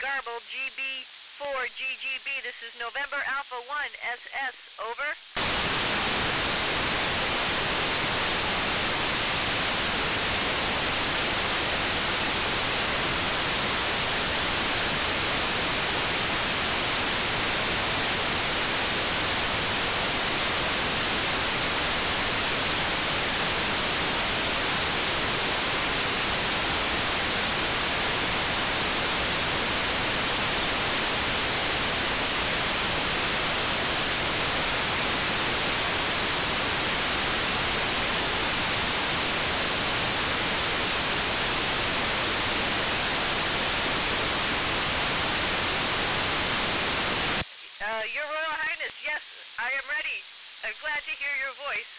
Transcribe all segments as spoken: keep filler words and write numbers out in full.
Garble, G B four G G B. This is November Alpha one S S, over. Uh, Your Royal Highness, yes, I am ready. I'm glad to hear your voice.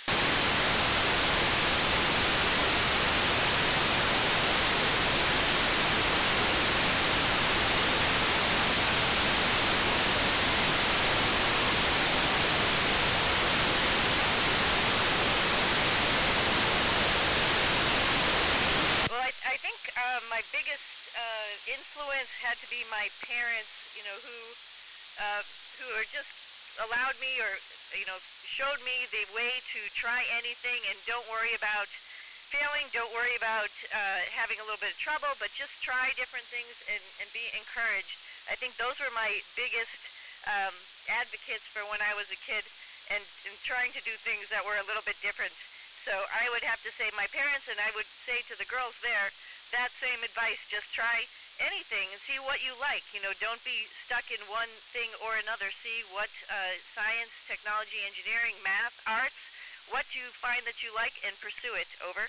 Well, I, I think uh, my biggest uh, influence had to be my parents, you know, who uh, who are just allowed me or, you know, showed me the way to try anything and don't worry about failing, don't worry about uh, having a little bit of trouble, but just try different things and, and be encouraged. I think those were my biggest um, advocates for when I was a kid and, and trying to do things that were a little bit different. So I would have to say my parents, and I would say to the girls there, that same advice, just try anything and see what you like. You know, don't be stuck in one thing or another. See what uh, science, technology, engineering, math, arts, what you find that you like and pursue it, over.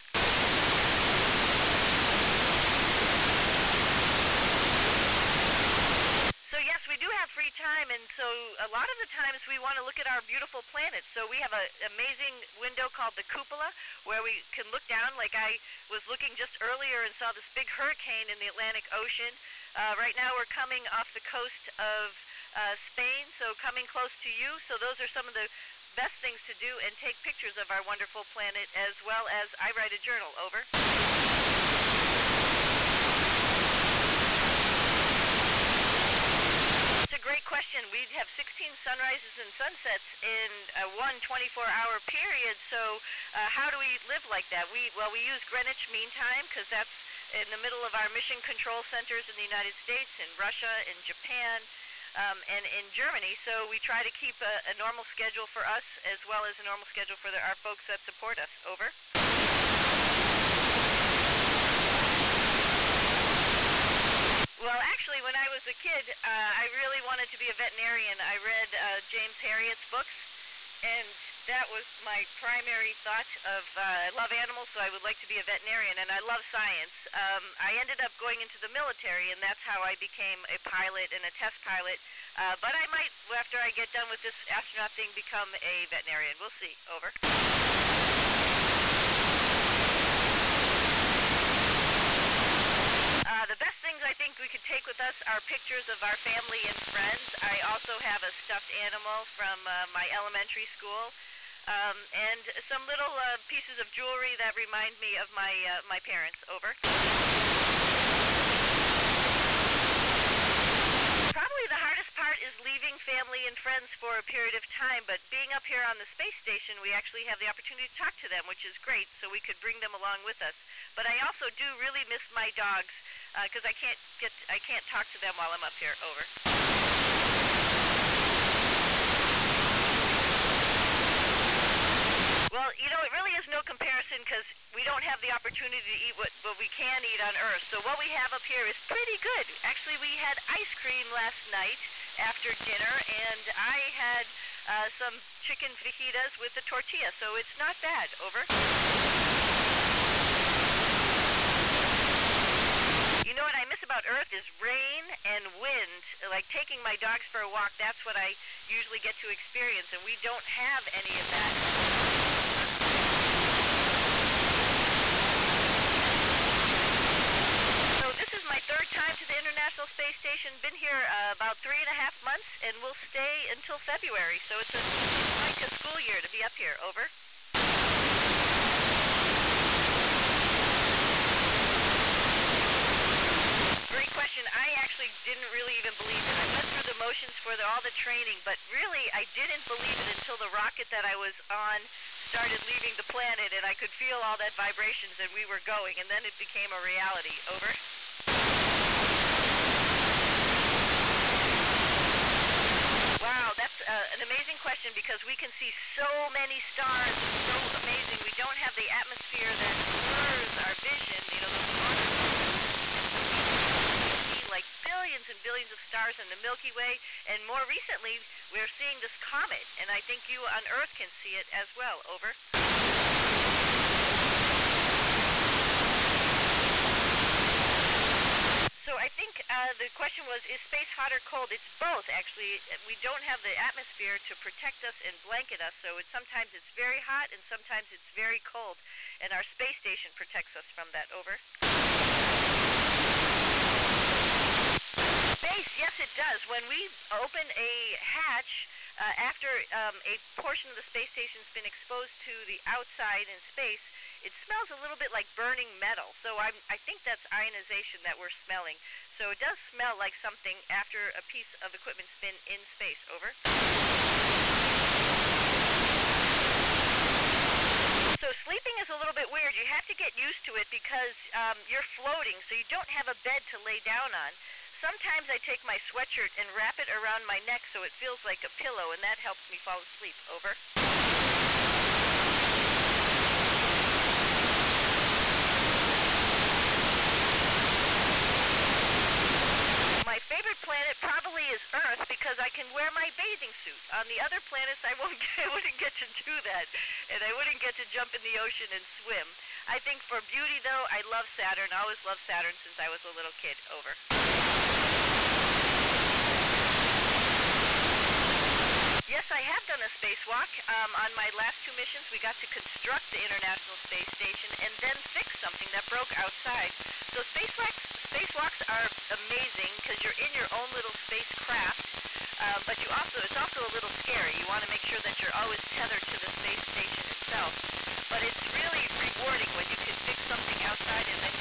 So yes, we do have free time, and so a lot of the times we want to look at our beautiful planet. So we have an amazing window called the cupola where we can look down. Like I was looking just earlier and saw this big hurricane in the Atlantic Ocean. Uh, right now we're coming off the coast of uh, Spain, so coming close to you. So those are some of the best things to do, and take pictures of our wonderful planet, as well as I write a journal, over. Great question. We have sixteen sunrises and sunsets in a one twenty-four hour period, so uh, how do we live like that? We Well, we use Greenwich Mean Time because that's in the middle of our mission control centers in the United States, in Russia, in Japan, um, and in Germany, so we try to keep a, a normal schedule for us as well as a normal schedule for the, our folks that support us, over. Well, actually, when I was a kid, uh, I really wanted to be a veterinarian. I read uh, James Herriot's books, and that was my primary thought of, uh, I love animals, so I would like to be a veterinarian, and I love science. Um, I ended up going into the military, and that's how I became a pilot and a test pilot. Uh, but I might, after I get done with this astronaut thing, become a veterinarian. We'll see. Over. Uh, the best things I think we could take with us are pictures of our family and friends. I also have a stuffed animal from uh, my elementary school, um, and some little uh, pieces of jewelry that remind me of my uh, my parents, over. Probably the hardest part is leaving family and friends for a period of time, but being up here on the space station, we actually have the opportunity to talk to them, which is great, so we could bring them along with us. But I also do really miss my dogs, because uh, I can't get, I can't talk to them while I'm up here, over. Well, you know, it really is no comparison because we don't have the opportunity to eat what, what we can eat on Earth. So what we have up here is pretty good. Actually, we had ice cream last night after dinner, and I had uh, some chicken fajitas with a tortilla, so it's not bad, over. You know what I miss about Earth is rain and wind. Like taking my dogs for a walk, that's what I usually get to experience, and we don't have any of that. So this is my third time to the International Space Station. Been here uh, about three and a half months, and we'll stay until February. So it's, a, it's like a school year to be up here, over. Great question. I actually didn't really for the, all the training, but really I didn't believe it until the rocket that I was on started leaving the planet, and I could feel all that vibrations, and we were going, and then it became a reality. Over. Wow, that's uh, an amazing question, because we can see so many stars. It's so amazing. We don't have the atmosphere that blurs our vision. You know, those stars, we see like billions and billions of stars in the Milky Way, and more recently, we're seeing this comet, and I think you on Earth can see it as well. Over. So I think uh, the question was, is space hot or cold? It's both, actually. We don't have the atmosphere to protect us and blanket us, so it, sometimes it's very hot and sometimes it's very cold, and our space station protects us from that. Over. Space, yes it does. When we open a hatch, uh, after um, a portion of the space station's been exposed to the outside in space, it smells a little bit like burning metal. So I'm, I think that's ionization that we're smelling. So it does smell like something after a piece of equipment's been in space. Over. So sleeping is a little bit weird. You have to get used to it because um, you're floating, so you don't have a bed to lay down on. Sometimes I take my sweatshirt and wrap it around my neck so it feels like a pillow, and that helps me fall asleep. Over. My favorite planet probably is Earth, because I can wear my bathing suit. On the other planets, I won't get, I wouldn't get to do that, and I wouldn't get to jump in the ocean and swim. I think for beauty, though, I love Saturn. I always loved Saturn since I was a little kid. Over. Yes, I have done a spacewalk. Um, on my last two missions, we got to construct the International Space Station and then fix something that broke outside. So spacewalks, spacewalks are amazing because you're in your own little spacecraft, uh, but you also it's also a little scary. You want to make sure that you're always tethered to the space station itself. But it's really rewarding when you can fix something outside and then